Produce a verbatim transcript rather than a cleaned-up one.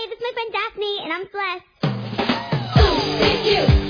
Hi, this is my friend Daphne, and I'm Celeste. Ooh, it's you.